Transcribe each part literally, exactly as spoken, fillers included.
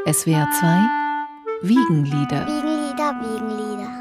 S W R zwei Wiegenlieder. Wiegenlieder, Wiegenlieder.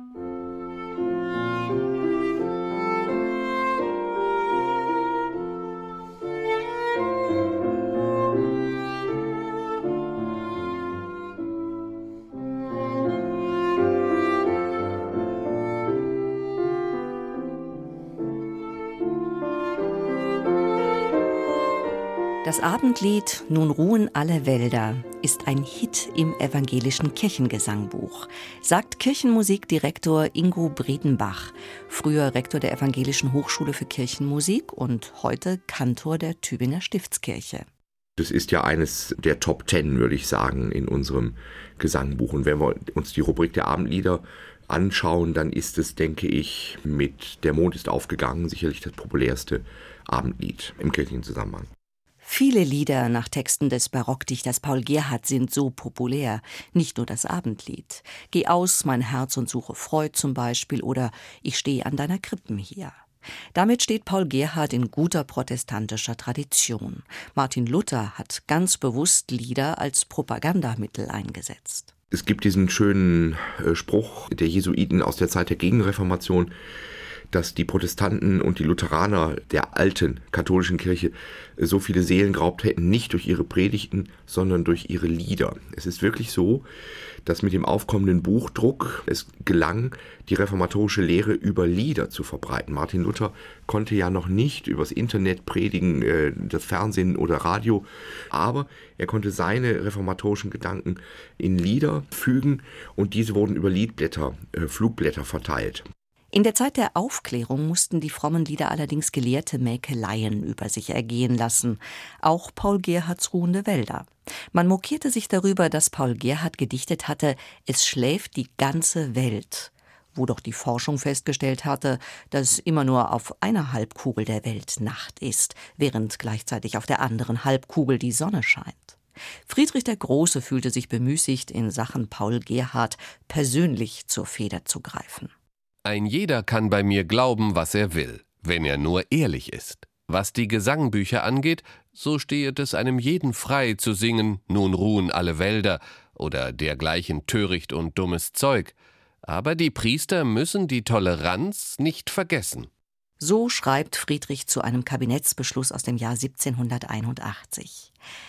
Das Abendlied »Nun ruhen alle Wälder« ist ein Hit im evangelischen Kirchengesangbuch, sagt Kirchenmusikdirektor Ingo Bredenbach, früher Rektor der Evangelischen Hochschule für Kirchenmusik und heute Kantor der Tübinger Stiftskirche. Das ist ja eines der Top Ten, würde ich sagen, in unserem Gesangbuch. Und wenn wir uns die Rubrik der Abendlieder anschauen, dann ist es, denke ich, mit »Der Mond ist aufgegangen« sicherlich das populärste Abendlied im kirchlichen Zusammenhang. Viele Lieder nach Texten des Barockdichters Paul Gerhardt sind so populär, nicht nur das Abendlied. »Geh aus, mein Herz, und suche Freud« zum Beispiel oder »Ich stehe an deiner Krippen hier«. Damit steht Paul Gerhardt in guter protestantischer Tradition. Martin Luther hat ganz bewusst Lieder als Propagandamittel eingesetzt. Es gibt diesen schönen Spruch der Jesuiten aus der Zeit der Gegenreformation, dass die Protestanten und die Lutheraner der alten katholischen Kirche so viele Seelen geraubt hätten, nicht durch ihre Predigten, sondern durch ihre Lieder. Es ist wirklich so, dass mit dem aufkommenden Buchdruck es gelang, die reformatorische Lehre über Lieder zu verbreiten. Martin Luther konnte ja noch nicht übers Internet predigen, das Fernsehen oder Radio, aber er konnte seine reformatorischen Gedanken in Lieder fügen und diese wurden über Liedblätter, Flugblätter verteilt. In der Zeit der Aufklärung mussten die frommen Lieder allerdings gelehrte Mäkeleien über sich ergehen lassen, auch Paul Gerhardts Ruhende Wälder. Man mokierte sich darüber, dass Paul Gerhardt gedichtet hatte, es schläft die ganze Welt, wo doch die Forschung festgestellt hatte, dass immer nur auf einer Halbkugel der Welt Nacht ist, während gleichzeitig auf der anderen Halbkugel die Sonne scheint. Friedrich der Große fühlte sich bemüßigt, in Sachen Paul Gerhardt persönlich zur Feder zu greifen. Ein jeder kann bei mir glauben, was er will, wenn er nur ehrlich ist. Was die Gesangbücher angeht, so stehet es einem jeden frei zu singen, nun ruhen alle Wälder oder dergleichen töricht und dummes Zeug. Aber die Priester müssen die Toleranz nicht vergessen. So schreibt Friedrich zu einem Kabinettsbeschluss aus dem Jahr siebzehnhunderteinundachtzig.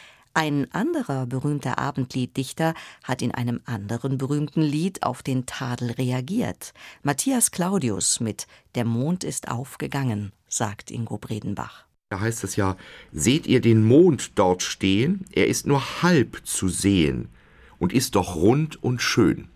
Ein anderer berühmter Abendlieddichter hat in einem anderen berühmten Lied auf den Tadel reagiert. Matthias Claudius mit »Der Mond ist aufgegangen«, sagt Ingo Bredenbach. Da heißt es ja, seht ihr den Mond dort stehen? Er ist nur halb zu sehen und ist doch rund und schön.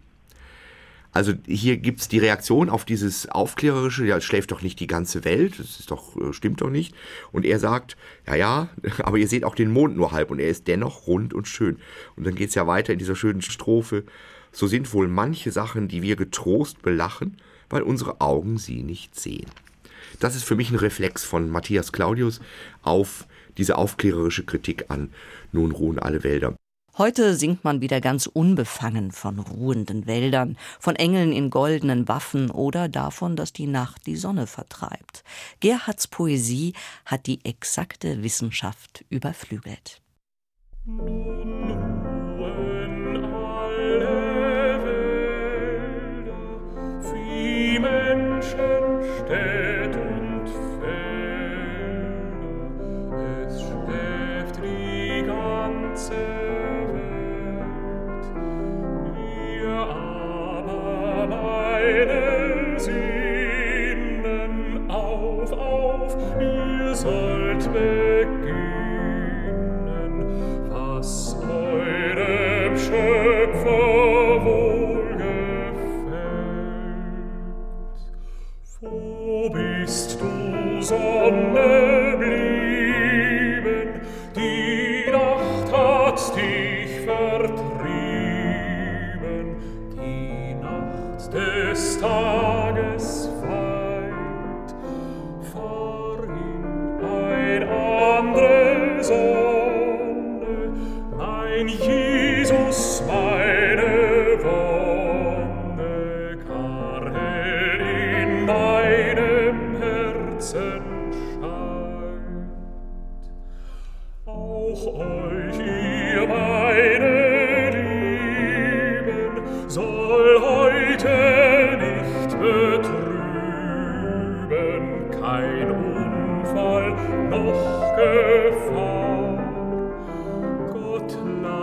Also hier gibt's die Reaktion auf dieses Aufklärerische, ja, es schläft doch nicht die ganze Welt, das ist doch, stimmt doch nicht. Und er sagt, ja, ja, aber ihr seht auch den Mond nur halb und er ist dennoch rund und schön. Und dann geht's ja weiter in dieser schönen Strophe, so sind wohl manche Sachen, die wir getrost belachen, weil unsere Augen sie nicht sehen. Das ist für mich ein Reflex von Matthias Claudius auf diese aufklärerische Kritik an »Nun ruhen alle Wälder«. Heute singt man wieder ganz unbefangen von ruhenden Wäldern, von Engeln in goldenen Waffen oder davon, dass die Nacht die Sonne vertreibt. Gerhardts Poesie hat die exakte Wissenschaft überflügelt. Nun ruhen alle Wälder, wie Menschen, Städt und Felder. Es schläft die ganze Welt. Meine Sinnen, auf, auf, ihr sollt beginnen, was eurem Schöpfer wohlgefällt. Wo bist du, Sonne, blieben? Die Nacht hat dich vertrieben, die Nacht des Tages weit, vorhin ein andere Sonne, mein Jesus, meine Wonne, gar hell in meinem Herzen scheint. Auch euch, ihr meine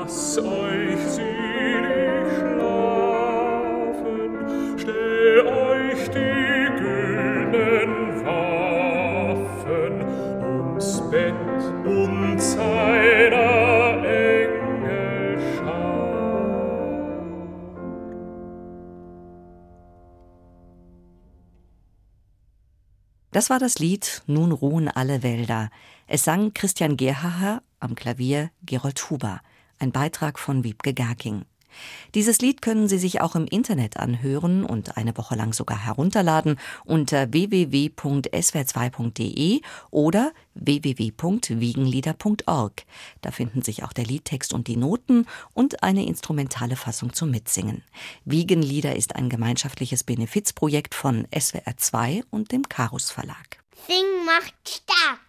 lass euch selig schlafen, stell euch die güldenen Waffen ums Bett und seiner Engel Schar. Das war das Lied »Nun ruhen alle Wälder«. Es sang Christian Gerhaher, am Klavier Gerold Huber. Ein Beitrag von Wiebke Garking. Dieses Lied können Sie sich auch im Internet anhören und eine Woche lang sogar herunterladen unter w w w punkt s w r zwei punkt d e oder w w w punkt wiegenlieder punkt org. Da finden sich auch der Liedtext und die Noten und eine instrumentale Fassung zum Mitsingen. Wiegenlieder ist ein gemeinschaftliches Benefizprojekt von S W R zwei und dem Karus Verlag. Singen macht stark.